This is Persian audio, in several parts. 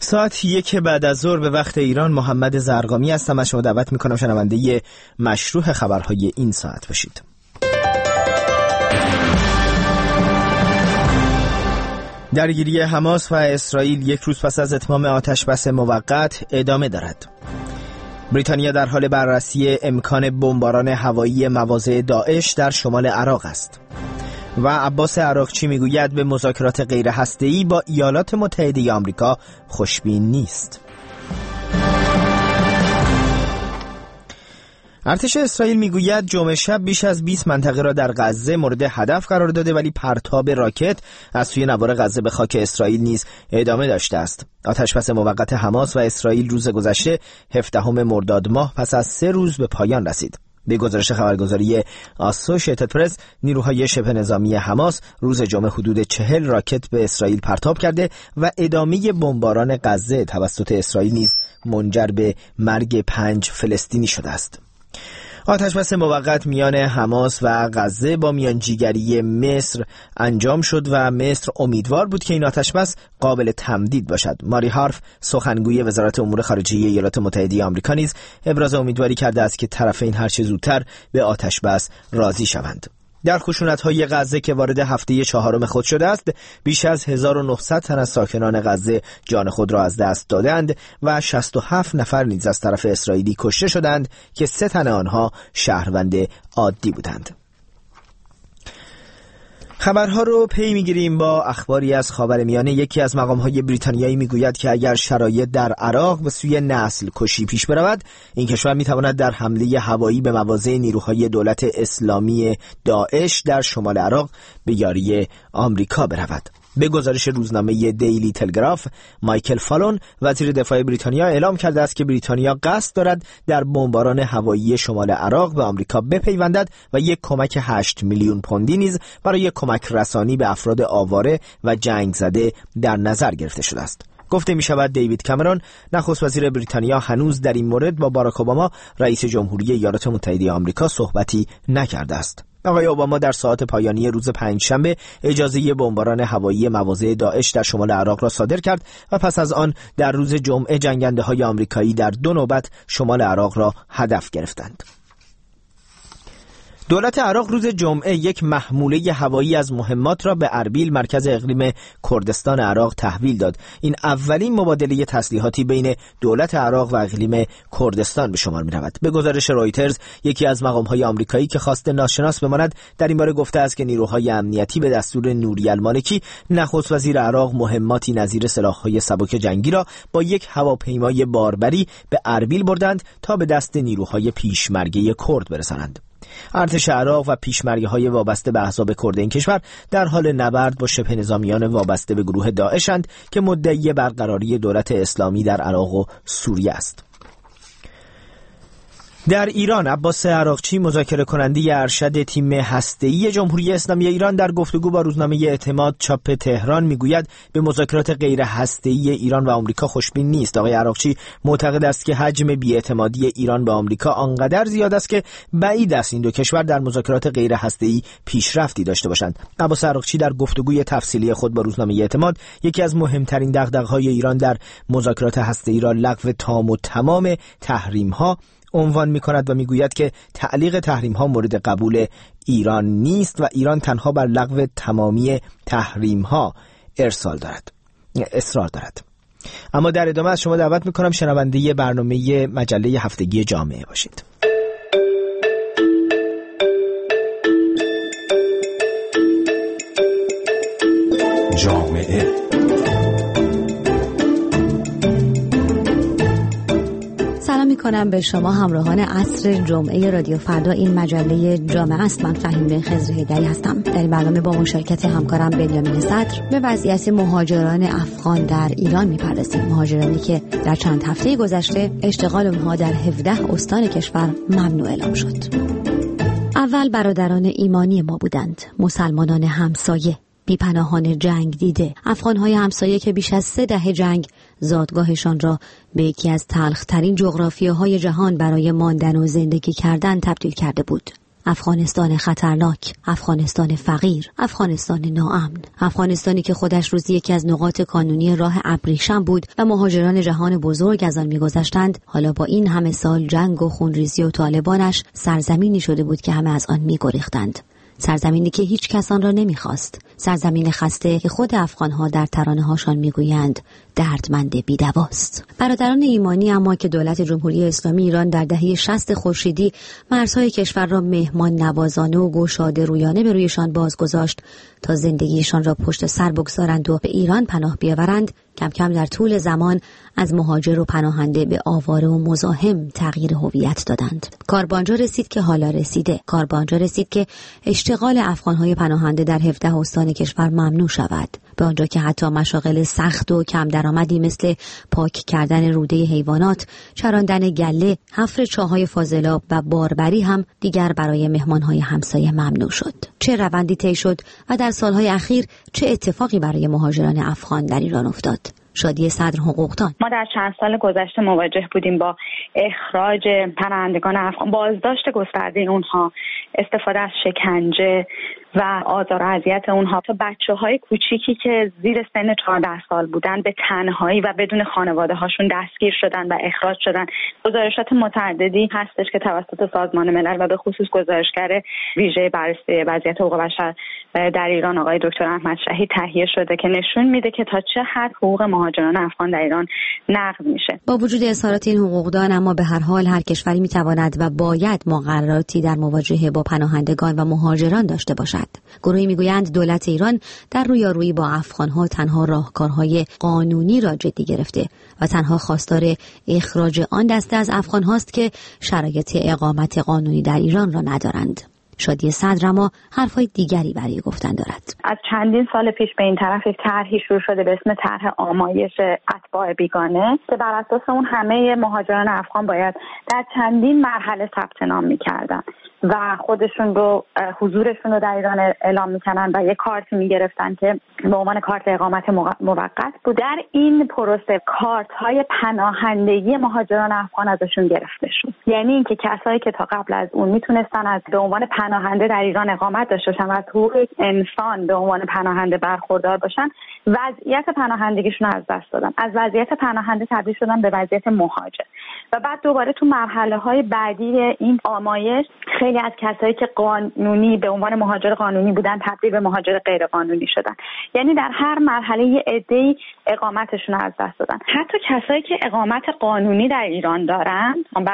ساعت 1 بعد از ظهر به وقت ایران. محمد زرقامی هستم. از شما دعوت میکنم شنونده مشروع خبرهای این ساعت باشید. درگیری حماس و اسرائیل یک روز پس از اتمام آتشبس موقت ادامه دارد. بریتانیا در حال بررسی امکان بمباران هوایی مواضع داعش در شمال عراق است. و عباس عراقچی میگوید به مذاکرات غیر هسته‌ای با ایالات متحده آمریکا خوشبین نیست. ارتش اسرائیل میگوید جمعه شب بیش از 20 منطقه را در غزه مورد هدف قرار داده، ولی پرتاب راکت از سوی نوار غزه به خاک اسرائیل نیز ادامه داشته است. آتشبس موقت حماس و اسرائیل روز گذشته 17 مرداد ماه پس از 3 روز به پایان رسید. به گزارش خبرگزاری آسوشیتد پرس، نیروهای شبه نظامی حماس روز جمعه حدود 40 راکت به اسرائیل پرتاب کرده و ادامه بمباران غزه توسط اسرائیل نیز منجر به مرگ 5 فلسطینی شده است. آتشبس موقت میان حماس و غزه با میانجیگری مصر انجام شد و مصر امیدوار بود که این آتشبس قابل تمدید باشد. ماری هارف، سخنگوی وزارت امور خارجه ایالات متحده آمریکا، نیز ابراز امیدواری کرده است که طرفین هر چه زودتر به آتشبس راضی شوند. در خشونت‌های غزه که وارد هفته 4 خود شده است، بیش از 1900 تن از ساکنان غزه جان خود را از دست دادند و 67 نفر نیز از طرف اسرائیلی کشته شدند که 3 تن آنها شهروند عادی بودند. خبرها رو پی میگیریم با اخباری از خاورمیانه. یکی از مقام‌های بریتانیایی میگوید که اگر شرایط در عراق به سوی نسل کشی پیش برود، این کشور میتواند در حمله هوایی به مواضع نیروهای دولت اسلامی داعش در شمال عراق به یاری آمریکا برود. به گزارش روزنامه دیلی تلگراف، مایکل فالون، وزیر دفاع بریتانیا، اعلام کرده است که بریتانیا قصد دارد در بمباران هوایی شمال عراق به آمریکا بپیوندد و یک کمک 8 میلیون پوندی نیز برای کمک رسانی به افراد آواره و جنگ زده در نظر گرفته شده است. گفته می شود دیوید کامرون، نخست وزیر بریتانیا، هنوز در این مورد با باراک اوباما، رئیس جمهوری ایالات متحده آمریکا، صحبتی نکرده است. آقای اوباما در ساعات پایانی روز پنجشنبه اجازه بمباران هوایی مواضع داعش در شمال عراق را صادر کرد و پس از آن در روز جمعه جنگنده‌های آمریکایی در 2 نوبت شمال عراق را هدف گرفتند. دولت عراق روز جمعه یک محموله هوایی از مهمات را به اربیل، مرکز اقلیم کردستان عراق، تحویل داد. این اولین مبادله تسلیحاتی بین دولت عراق و اقلیم کردستان به شمار می رود. به گزارش رویترز، یکی از مقام‌های آمریکایی که خواسته ناشناس بماند در این باره گفته است که نیروهای امنیتی به دستور نوری المالکی، نخست وزیر عراق، مهماتی نظیر سلاح‌های سبک جنگی را با یک هواپیمای باربری به اربیل بردند تا به دست نیروهای پیشمرگه کرد برسانند. ارتش عراق و پیشمرگه‌های وابسته به احزاب کرد این کشور در حال نبرد با شبه نظامیان وابسته به گروه داعش‌اند که مدعی برقراری دولت اسلامی در عراق و سوریه است. در ایران، عباس عراقچی، مذاکره کننده ارشد تیم هسته‌ای جمهوری اسلامی ایران، در گفتگو با روزنامه اعتماد چاپ تهران میگوید به مذاکرات غیر هسته‌ای ایران و آمریکا خوشبین نیست. آقای عراقچی معتقد است که حجم بی‌اعتمادی ایران به آمریکا آنقدر زیاد است که بعید است این دو کشور در مذاکرات غیر هسته‌ای پیشرفتی داشته باشند. عباس عراقچی در گفتگوی تفصیلی خود با روزنامه اعتماد یکی از مهمترین دغدغه‌های ایران در مذاکرات هسته‌ای را لغو تام و تمام تحریم‌ها عنوان می‌کند و می‌گوید که تعلیق تحریم‌ها مورد قبول ایران نیست و ایران تنها بر لغو تمامی تحریم‌ها اصرار دارد. اما در ادامه از شما دعوت می‌کنم شنونده برنامه مجله هفتگی جامعه باشید. جامعه میکنم به شما همراهان عصر جمعه رادیو فردا. این مجله جامعه است. من فهیم خضرهیدری هستم. در این برنامه با مشارکت همکارم بنیامین صدر به وضعیت مهاجران افغان در ایران میپردازیم. مهاجرانی که در چند هفته گذشته اشتغال اونها در 17 استان کشور ممنوع اعلام شد. اول برادران ایمانی ما بودند، مسلمانان همسایه، بیپناهان جنگ دیده، افغان‌های همسایه که بیش از 3 دهه جنگ زادگاهشان را به یکی از تلخ‌ترین جغرافیاهای جهان برای ماندن و زندگی کردن تبدیل کرده بود. افغانستان خطرناک، افغانستان فقیر، افغانستان ناامن، افغانستانی که خودش روزی یکی از نقاط کانونی راه ابریشم بود و مهاجران جهان بزرگ از آن می‌گذشتند، حالا با این همه سال جنگ و خونریزی و طالبانش سرزمینی شده بود که همه از آن می‌گریختند. سرزمینی که هیچ کس آن را نمی‌خواست، سرزمین خسته که خود افغان‌ها در ترانه‌هاشان می‌گویند دردمند بی‌دواست. برادران ایمانی اما که دولت جمهوری اسلامی ایران در دهه 60 خورشیدی مرزهای کشور را مهمان نوازانه و گشاده رویانه به رویشان بازگذاشت تا زندگیشان را پشت سر بگذارند و به ایران پناه بیاورند، کم کم در طول زمان از مهاجر و پناهنده به آواره و مزاحم تغییر هویت دادند. کاربانجا رسید که حالا رسیده. کاربانجا رسید که اشتغال افغان‌های پناهنده در 17 استان کشور ممنوع شود. به آنجا که حتی مشاغل سخت و کم درآمدی مثل پاک کردن روده حیوانات، چراندن گله، حفر چاهای فاضلاب و باربری هم دیگر برای مهمان‌های همسایه ممنوع شد. چه روندی طی شد و در سالهای اخیر چه اتفاقی برای مهاجران افغان در ایران افتاد؟ شادی صدر حقوقدان: ما در چند سال گذشته مواجه بودیم با اخراج پناهندگان افغان، بازداشت گسترده اونها، استفاده از شکنجه و آزار و اذیت اونها تا بچه‌های کوچیکی که زیر سن 14 سال بودن به تنهایی و بدون خانواده هاشون دستگیر شدن و اخراج شدن. گزارشات متعددی هستش که توسط سازمان ملل و به خصوص گزارشگر ویژه بررسی وضعیت حقوق بشر در ایران آقای دکتر احمد شهید تهیه شده که نشون میده که تا چه حد حقوق مهاجران افغان در ایران نقض میشه. با وجود اظهارات این حقوقدان، اما به هر حال هر کشوری میتواند و باید مقرراتی در مواجهه با پناهندگان و مهاجران داشته باشد. گروهی میگویند دولت ایران در رویارویی با افغانها تنها راهکارهای قانونی را جدی گرفته و تنها خواستار اخراج آن دسته از افغانهاست که شرایط اقامت قانونی در ایران را ندارند. شادی صدر اما حرفای دیگری برای گفتن دارد. از چندین سال پیش به این طرف یک طرحی شروع شده به اسم طرح آمایش اتباع بیگانه که بر اساس اون همه مهاجران افغان باید در چندین مرحله ثبت نام می‌کردن و خودشون رو حضورشون رو در ایران اعلام میکنن و یک کارت میگرفتن که به عنوان کارت اقامت موقت بود. در این پروسه کارت های پناهندگی مهاجران افغان ازشون گرفته شد. یعنی اینکه کسایی که تا قبل از اون میتونستن از به عنوان پناهنده در ایران اقامت داشته باشن و از حقوق انسان به عنوان پناهنده برخوردار باشن، وضعیت پناهندگیشون رو از دست دادن. از وضعیت پناهنده تبدیل شدن به وضعیت مهاجر و بعد دوباره تو مرحله های بعدی این آمایش خیلی از کسایی که قانونی به عنوان مهاجر قانونی بودن تبدیل به مهاجر غیر قانونی شدن. یعنی در هر مرحله یه عده‌ای اقامتشون رو از دست دادن. حتی کسایی که اقامت قانونی در ایران دارن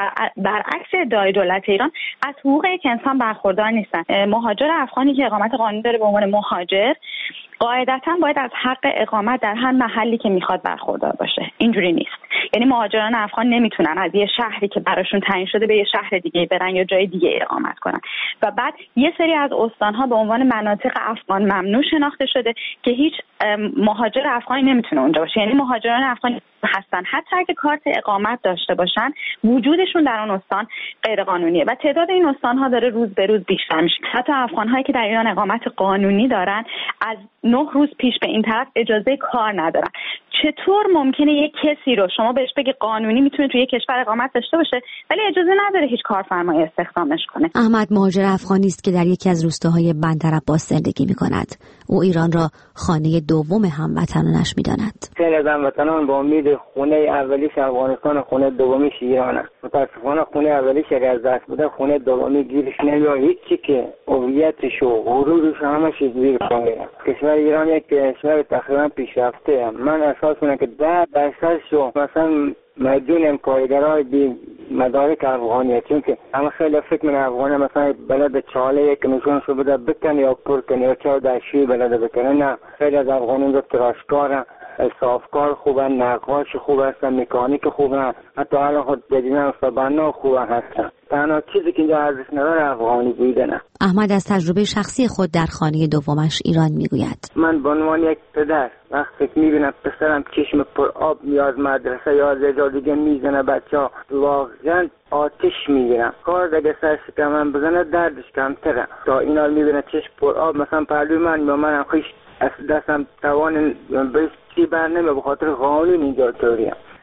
برعکس ادعای دولت ایران از حقوق یک انسان برخوردار نیستن. مهاجر افغانی که اقامت قانونی داره به عنوان مهاجر قاعدتاً باید از حق اقامت در هر محلی که میخواد برخوردار باشه. اینجوری نیست. یعنی مهاجران افغان نمیتونن از یه شهری که براشون تعیین شده به یه شهر دیگه برن یا جای دیگه اقامت کنن و بعد یه سری از استانها به عنوان مناطق افغان ممنوع شناخته شده که هیچ مهاجر افغانی نمیتونه اونجا باشه. یعنی مهاجران افغانی هستن حتی اگه کارت اقامت داشته باشن وجودشون در اون استان غیر قانونیه و تعداد این استانها داره روز به روز بیشتر میشه. حتی افغان‌هایی که در ایران اقامت قانونی دارن از 9 روز پیش به این طرف اجازه کار ندارن. چطور ممکنه یک کسی رو شما بهش بگی قانونی میتونه توی یک کشور اقامت داشته باشه ولی اجازه نداره هیچ کارفرمایی استخدامش کنه؟ احمد مهاجر افغانی است که در یکی از روستاهای بندرعباس زندگی می‌کند. او ایران را خانه دوم هموطنانش می‌داند. خیلی از هموطنان با امید خونه اولیش افغانستان، خونه دومیش ایران است. متأسفانه خونه اولیش اگر از دست بده خونه دومی گیرش نمیاد. هیچی که هویتش و غرورش همش زیر پا میره. کشور ایران یک کشور تقریبا پیشرفته. من احساس می‌کنم که 10% شو مثلا مدیون کارگرای بی مدارک افغانیه، چون که همه خیلی فکر می‌کنن افغانی مثلا بلد چاله که نشونشو بده بکنه یا پر کنه یا چای دشوی بلد بکنه. نه، خیلی از افغانان رو تراشکارن، صافکار خوبن، نقاش خوب هستن، مکانیک خوبن، حتی الان خود جدیدن صبحنا خوب هستن. تنها چیزی که اینجا ارزش نداره افغانی بودنه. احمد از تجربه شخصی خود در خانه دومش ایران میگوید. من به عنوان یک پدر وقتی میبینم پسرم چشم پر آب میاد مدرسه یا از جا دیگه میزنه بچه‌ها، واقعا آتش میگیرم. کار دیگه سرش که من بزنه دردش کمتره. تا اینا میبینه چشم پر آب مثلا پهلوی من یا من خیش دستم توان بهش چی بر نمه به خاطر قانون اینجا طوریم.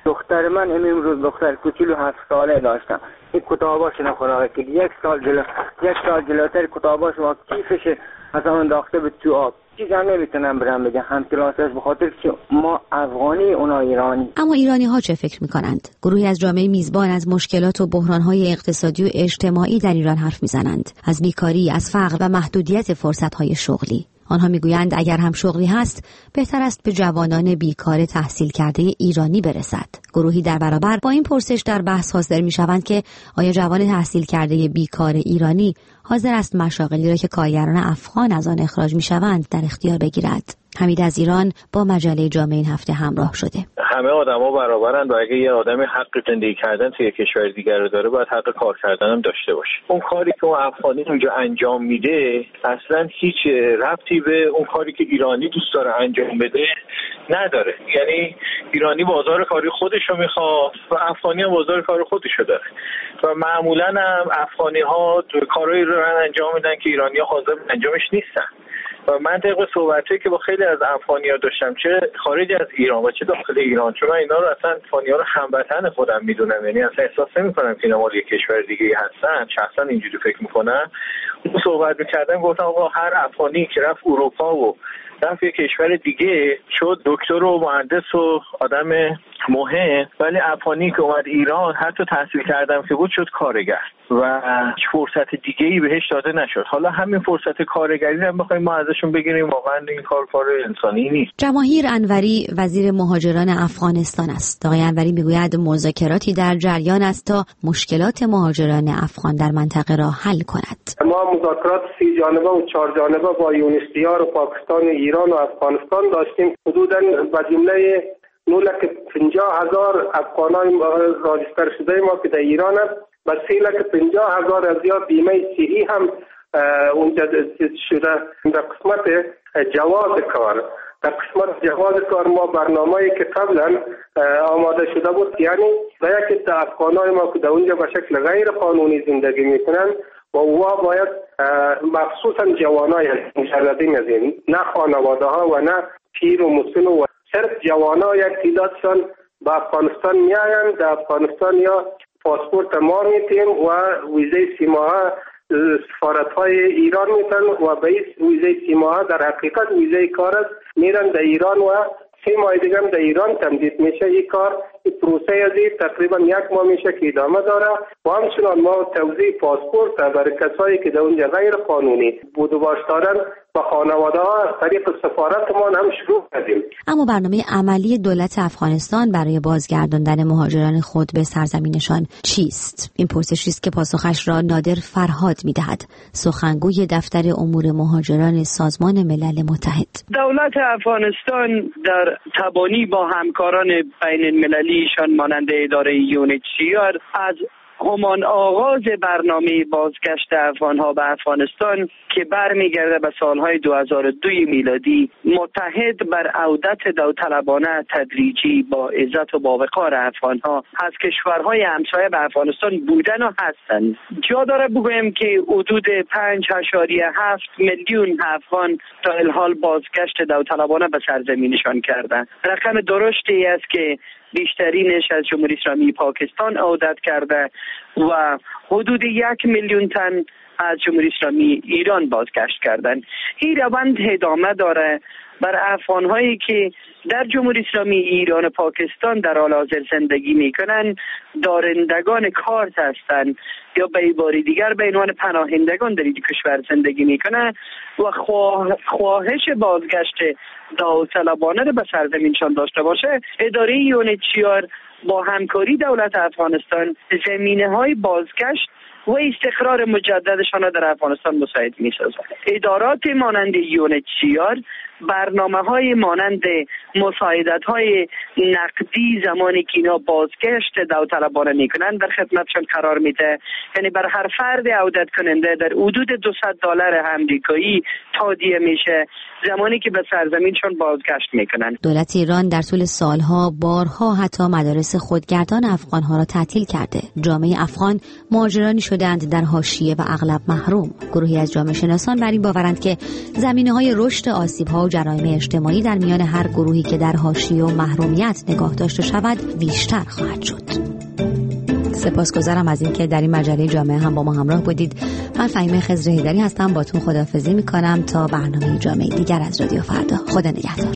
دختر من امروز دختر کوچولو 7 ساله داشتم، این کتاباش نخوره که یک سال جلوتر کتاباش و کیفش اصلا انداخته به تو آب. چیزا نمیتونم برام بگم هم کلاسش، بخاطر که ما افغانی اونا ایرانی. اما ایرانی ها چه فکر میکنند؟ گروهی از جامعه میزبان از مشکلات و بحران‌های اقتصادی و اجتماعی در ایران حرف میزنند، از بیکاری، از فقر و محدودیت فرصت‌های شغلی. آنها میگویند اگر هم شغلی هست بهتر است به جوانان بیکار تحصیل کرده ایرانی برسد. گروهی در برابر با این پرسش در بحث حاضر میشوند که آیا جوان تحصیل کرده بیکار ایرانی حاضر است مشاغلی را که کارگران افغان از آن اخراج میشوند در اختیار بگیرد؟ حمید از ایران با مجله جامعه این هفته همراه شده. همه آدما برابرند و اگه یه آدمی حق زندگی کردن توی کشور دیگر رو داره باید حق کار کردن هم داشته باشه. اون کاری که اون افغانی اونجا انجام میده اصلا هیچ ربطی به اون کاری که ایرانی دوست داره انجام بده نداره. یعنی ایرانی بازار کاری خودش رو میخواد و افغانی هم بازار کار خودش رو داره و معمولا هم افغانی ها کارایی رو انجام میدن که ایرانی ها حاضر انجامش نیستن. و من طبق صحبتی که با خیلی از افغانی‌ها داشتم، چه خارج از ایران و چه داخل ایران، چون من اینا رو اصلا افغانی‌ها رو هموطن خودم میدونم، یعنی اصلا احساس نمی‌کنم که اینا مال یک کشور دیگه هستن، شخصا اینجوری فکر می‌کنم. اون صحبت می‌کردم گفتم آقا هر افغانی که رفت اروپا و رفت یک کشور دیگه شد دکتر و مهندس و آدم مهم، ولی افغانی که اومد ایران حتی تحصیل کردم که بود شد کارگر و فرصت دیگه‌ای بهش داده نشد. حالا همین فرصت کارگری هم بخوایم ما ازشون بگیریم، واقعا این کار انسانی نیست. جماهیر انوری وزیر مهاجران افغانستان است. آقای انوری میگوید مذاکراتی در جریان است تا مشکلات مهاجران افغان در منطقه را حل کند. ما مذاکرات 3 جانبه و 4 جانبه با یونسیار و پاکستان، ایران و افغانستان داشتیم. حدوداً به جمله 950,000 افغانای راجستر شده ما که در ایران است و 350,000 از زیاد بیمه صحی هم اونجا شده. در قسمت جواز کار، ما برنامه‌ای که قبلا آماده شده بود، یعنی یکی از افغانای ما که در اونجا به شکل غیر قانونی زندگی میکنن و اوها باید مخصوصا جوانای مشردین از این، نه خانواده ها و نه پیر و مسن و صرف جوانا یک تعدادشان به افغانستان میآیند. در افغانستان یا پاسپورت ما میتیم و ویزه 3 ماهه سفارت‌های ایران میتن و به این ویزه 3 ماهه در حقیقت ویزه کار است، میرن در ایران و 3 ماه دیگه هم در ایران تمدید میشه. این کار این پروسه از تقریبا 1 ماه میشه که ادامه داره و همچنان ما توزیع پاسپورت برای کسایی که در اونجا غیر قانونی بود و باش دارن و خانواده ها از طریق سفارتمان هم شروع کردیم. اما برنامه عملی دولت افغانستان برای بازگرداندن مهاجران خود به سرزمینشان چیست؟ این پرسشی است که پاسخش را نادر فرهاد میدهد، سخنگوی دفتر امور مهاجران سازمان ملل متحد. دولت افغانستان در تبانی با همکاران بین المللیشان مانند اداره یونیچیار از همان آغاز برنامه بازگشت افغانها به افغانستان که برمیگرده به سالهای 2002 میلادی متحد بر عودت داوطلبانه تدریجی با عزت و با وقار افغانها از کشورهای همسایه به افغانستان بودن و هستند. جا داره بگویم که حدود 5.7 میلیون افغان تا الحال بازگشت داوطلبانه به سرزمینشان کردند. رقم درستی است که بیشترینش از جمهوری اسلامی پاکستان عودت کرده و حدود 1 میلیون تن از جمهوری اسلامی ایران بازگشت کردن. این روند ادامه داره بر افغان‌هایی که در جمهوری اسلامی ایران و پاکستان در حال حاضر زندگی میکنن، دارندگان کارت هستند یا به عبارت دیگر به عنوان پناهندگان در این کشور زندگی میکنن و خواهش بازگشت داوطلبانه به سرزمینشان داشته باشه، اداره یونیچیار با همکاری دولت افغانستان زمینه‌های بازگشت و استقرار مجددشان را در افغانستان مساعد می‌سازد. ادارات مانند یونیچیار برنامه‌های مانند مساعدت‌های نقدی زمانی که اینا بازگشت داوطلبانه می‌کنند در خدمتشان قرار میده. یعنی بر هر فرد عودت کننده در حدود $200 آمریکایی تادیه میشه زمانی که به سرزمینشان بازگشت میکنند. دولت ایران در طول سالها بارها حتی مدارس خودگردان افغان‌ها را تعطیل کرده. جامعه افغان مهاجرانی شده شدند در حاشیه و اغلب محروم. گروهی از جامعه شناسان بر این باورند که زمینه‌های رشد آسیب‌ها و جرایم اجتماعی در میان هر گروهی که در حاشیه و محرومیت نگاه داشته شود بیشتر خواهد شد. سپاسگزارم از اینکه در این مجله جامعه هم با ما همراه بودید. من فهیمه خضر حیدری هستم، باتون خداحافظی میکنم تا برنامه جامعه دیگر از رادیو فردا. خدا نگهدار.